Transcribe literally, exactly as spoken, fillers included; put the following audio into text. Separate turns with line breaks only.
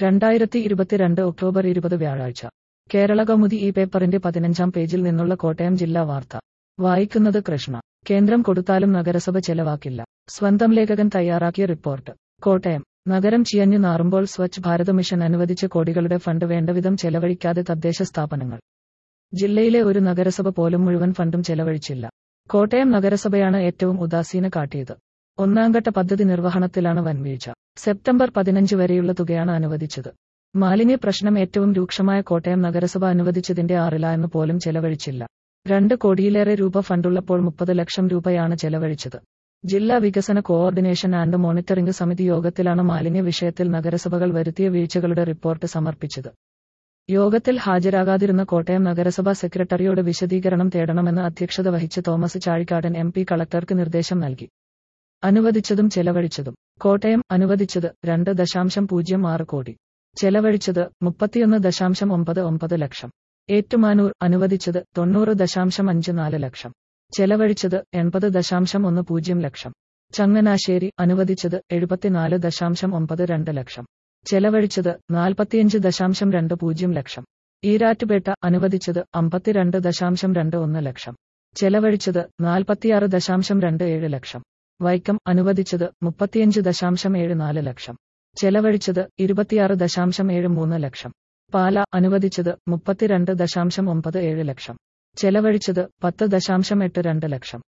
രണ്ടായിരത്തി ഇരുപത്തിരണ്ട് ഒക്ടോബർ ഇരുപത് വ്യാഴാഴ്ച കേരളകൗമുദി ഈ പേപ്പറിന്റെ പതിനഞ്ചാം പേജിൽ നിന്നുള്ള കോട്ടയം ജില്ലാ വാർത്ത വായിക്കുന്നത് കൃഷ്ണ. കേന്ദ്രം കൊടുത്താലും നഗരസഭ ചെലവാക്കില്ല. സ്വന്തം ലേഖകൻ തയ്യാറാക്കിയ റിപ്പോർട്ട്. കോട്ടയം. നഗരം ചിയഞ്ഞു നാറുമ്പോൾ സ്വച്ഛ് ഭാരത് മിഷൻ അനുവദിച്ച കോടികളുടെ ഫണ്ട് വേണ്ടവിധം ചെലവഴിക്കാതെ തദ്ദേശ സ്ഥാപനങ്ങൾ. ജില്ലയിലെ ഒരു നഗരസഭ പോലും മുഴുവൻ ഫണ്ടും ചെലവഴിച്ചില്ല. കോട്ടയം നഗരസഭയാണ് ഏറ്റവും ഉദാസീന കാട്ടിയത്. ഒന്നാംഘട്ട പദ്ധതി നിർവഹണത്തിലാണ് വൻവീഴ്ച. സെപ്റ്റംബർ പതിനഞ്ച് വരെയുള്ള തുകയാണ് അനുവദിച്ചത്. മാലിന്യ പ്രശ്നം ഏറ്റവും രൂക്ഷമായ കോട്ടയം നഗരസഭ അനുവദിച്ചതിന്റെ ആറിലൊന്ന് പോലും ചെലവഴിച്ചില്ല. രണ്ട് കോടിയിലേറെ രൂപ ഫണ്ടുള്ളപ്പോൾ മുപ്പത് ലക്ഷം രൂപയാണ് ചെലവഴിച്ചത്. ജില്ലാ വികസന കോഓർഡിനേഷൻ ആൻഡ് മോണിറ്ററിംഗ് സമിതി യോഗത്തിലാണ് മാലിന്യ വിഷയത്തിൽ നഗരസഭകൾ വരുത്തിയ വീഴ്ചകളുടെ റിപ്പോർട്ട് സമർപ്പിച്ചത്. യോഗത്തിൽ ഹാജരാകാതിരുന്ന കോട്ടയം നഗരസഭാ സെക്രട്ടറിയോട് വിശദീകരണം തേടണമെന്ന് അധ്യക്ഷത വഹിച്ച തോമസ് ചാഴിക്കാടൻ എം പി കളക്ടർക്ക് നിർദ്ദേശം നൽകി. അനുവദിച്ചതും ചെലവഴിച്ചതും. കോട്ടയം. അനുവദിച്ചത് രണ്ട് ദശാംശം പൂജ്യം ആറ് കോടി. ചെലവഴിച്ചത് മുപ്പത്തിയൊന്ന് ദശാംശം ഒമ്പത് ഒമ്പത് ലക്ഷം. ഏറ്റുമാനൂർ. അനുവദിച്ചത് തൊണ്ണൂറ് ദശാംശം അഞ്ച് നാല് ലക്ഷം. ചെലവഴിച്ചത് എൺപത് ദശാംശം ഒന്ന് പൂജ്യം ലക്ഷം. ചങ്ങനാശ്ശേരി. അനുവദിച്ചത് എഴുപത്തിനാല് ദശാംശം ഒമ്പത് രണ്ട് ലക്ഷം. ചെലവഴിച്ചത് നാൽപ്പത്തിയഞ്ച് ദശാംശം രണ്ട് പൂജ്യം ലക്ഷം. ഈരാറ്റുപേട്ട. അനുവദിച്ചത് അമ്പത്തിരണ്ട് ദശാംശം രണ്ട് ഒന്ന് ലക്ഷം. ചെലവഴിച്ചത് നാൽപ്പത്തിയാറ് ദശാംശം രണ്ട് ഏഴ് ലക്ഷം. വൈക്കം. അനുവദിച്ചത് മുപ്പത്തിയഞ്ച് ദശാംശം ഏഴ് നാല് ലക്ഷം. ചെലവഴിച്ചത് ഇരുപത്തിയാറ് ദശാംശം ഏഴ് മൂന്ന് ലക്ഷം. പാല. അനുവദിച്ചത് മുപ്പത്തിരണ്ട് ദശാംശം ഒമ്പത് ഏഴ് ലക്ഷം. ചെലവഴിച്ചത് പത്ത് ദശാംശം എട്ട് രണ്ട് ലക്ഷം.